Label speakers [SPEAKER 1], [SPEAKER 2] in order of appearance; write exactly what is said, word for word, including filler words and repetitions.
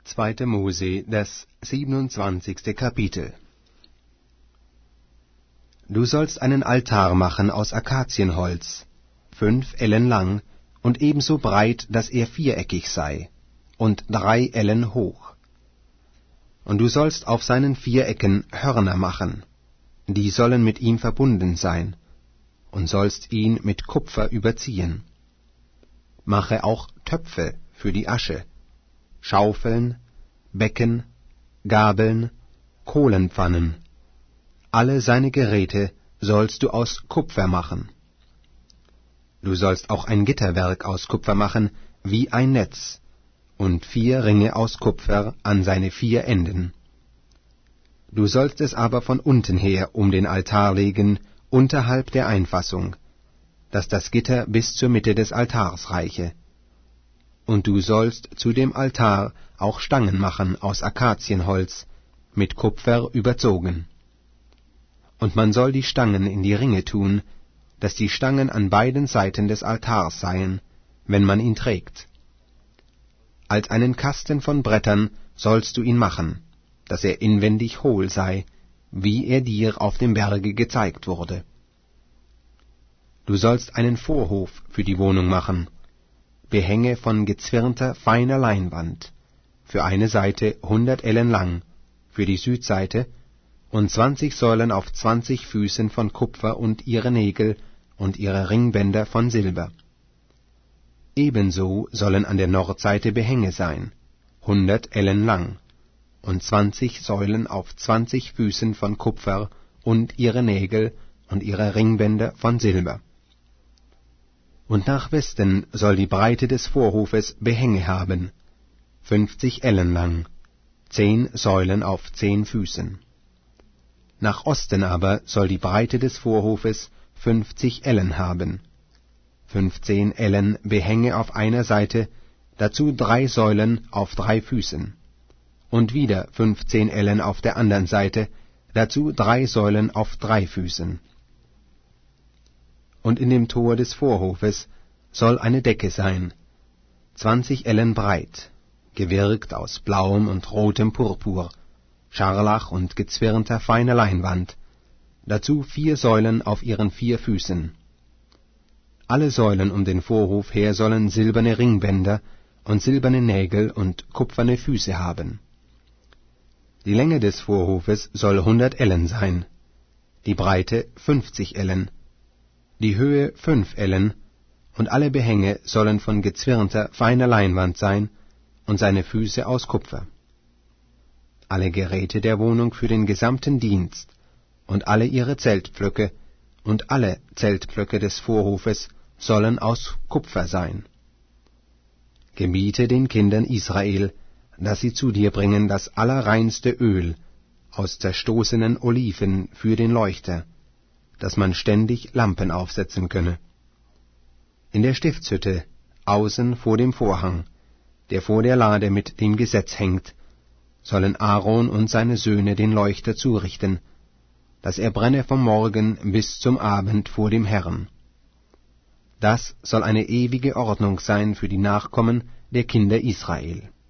[SPEAKER 1] Zweite Mose, das siebenundzwanzigste Kapitel. Du sollst einen Altar machen aus Akazienholz, fünf Ellen lang und ebenso breit, dass er viereckig sei, und drei Ellen hoch. Und du sollst auf seinen vier Ecken Hörner machen, die sollen mit ihm verbunden sein, und sollst ihn mit Kupfer überziehen. Mache auch Töpfe für die Asche, Schaufeln, Becken, Gabeln, Kohlenpfannen. Alle seine Geräte sollst du aus Kupfer machen. Du sollst auch ein Gitterwerk aus Kupfer machen, wie ein Netz, und vier Ringe aus Kupfer an seine vier Enden. Du sollst es aber von unten her um den Altar legen, unterhalb der Einfassung, dass das Gitter bis zur Mitte des Altars reiche. Und du sollst zu dem Altar auch Stangen machen aus Akazienholz, mit Kupfer überzogen. Und man soll die Stangen in die Ringe tun, dass die Stangen an beiden Seiten des Altars seien, wenn man ihn trägt. Als einen Kasten von Brettern sollst du ihn machen, dass er inwendig hohl sei, wie er dir auf dem Berge gezeigt wurde. Du sollst einen Vorhof für die Wohnung machen, Behänge von gezwirnter, feiner Leinwand, für eine Seite hundert Ellen lang, für die Südseite, und zwanzig Säulen auf zwanzig Füßen von Kupfer und ihre Nägel und ihre Ringbänder von Silber. Ebenso sollen an der Nordseite Behänge sein, hundert Ellen lang, und zwanzig Säulen auf zwanzig Füßen von Kupfer und ihre Nägel und ihre Ringbänder von Silber. Und nach Westen soll die Breite des Vorhofes Behänge haben, fünfzig Ellen lang, zehn Säulen auf zehn Füßen. Nach Osten aber soll die Breite des Vorhofes fünfzig Ellen haben, fünfzehn Ellen Behänge auf einer Seite, dazu drei Säulen auf drei Füßen, und wieder fünfzehn Ellen auf der anderen Seite, dazu drei Säulen auf drei Füßen. Und in dem Tor des Vorhofes soll eine Decke sein, zwanzig Ellen breit, gewirkt aus blauem und rotem Purpur, Scharlach und gezwirnter feiner Leinwand, dazu vier Säulen auf ihren vier Füßen. Alle Säulen um den Vorhof her sollen silberne Ringbänder und silberne Nägel und kupferne Füße haben. Die Länge des Vorhofes soll hundert Ellen sein, die Breite fünfzig Ellen, die Höhe fünf Ellen, und alle Behänge sollen von gezwirnter feiner Leinwand sein, und seine Füße aus Kupfer. Alle Geräte der Wohnung für den gesamten Dienst, und alle ihre Zeltpflöcke, und alle Zeltpflöcke des Vorhofes sollen aus Kupfer sein. Gebiete den Kindern Israel, dass sie zu dir bringen das allerreinste Öl aus zerstoßenen Oliven für den Leuchter, dass man ständig Lampen aufsetzen könne. In der Stiftshütte, außen vor dem Vorhang, der vor der Lade mit dem Gesetz hängt, sollen Aaron und seine Söhne den Leuchter zurichten, dass er brenne vom Morgen bis zum Abend vor dem Herrn. Das soll eine ewige Ordnung sein für die Nachkommen der Kinder Israel.